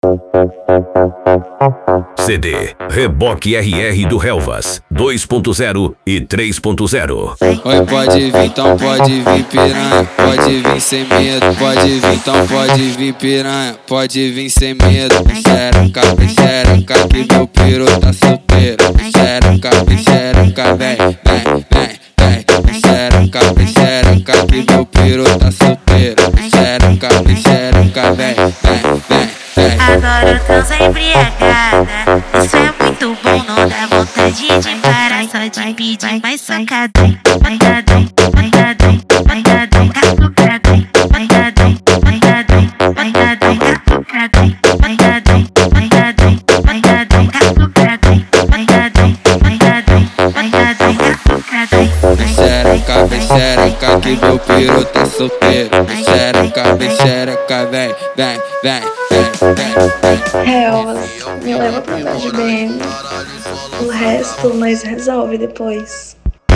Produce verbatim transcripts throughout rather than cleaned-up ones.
C D Reboque R R do Helvas dois ponto zero e três ponto zero. Oi, pode vir, então pode vir piranha, pode vir sem medo, pode vir, então pode vir piranha, pode vir sem medo. Xereca, xereca, que meu piru tá solteiro. Xereca, xereca, vem, vem, vem, vem. Xereca, xereca, que meu piru tá solteiro. Xereca, xereca, vem, vem, vem. Adoro transar embriagada, isso é muito bom, não dá vontade de parar, só de pedir mais sacadão, pancadão, pancadão, pancadão, catucadão, pancadão, pancadão, pancadão, catucadão, pancadão, pancadão, pancadão, catucadão, pancadão, pancadão, pancadão, catucadão. Xereca, vem xereca, que meu piru tá solteiro. Xereca, vem xereca, vem, vem, vem, vem, vem. Helvas, me leva pra andar de B M. O resto nós resolve depois.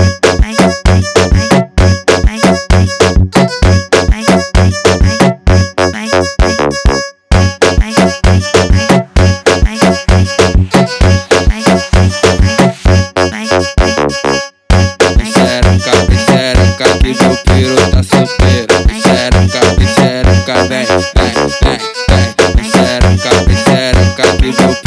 Xereca, vem xereca, que meu piru tá solteiro. Xereca, vem xereca, vem, vem, vem, vem. Xereca, vem xereca, que meu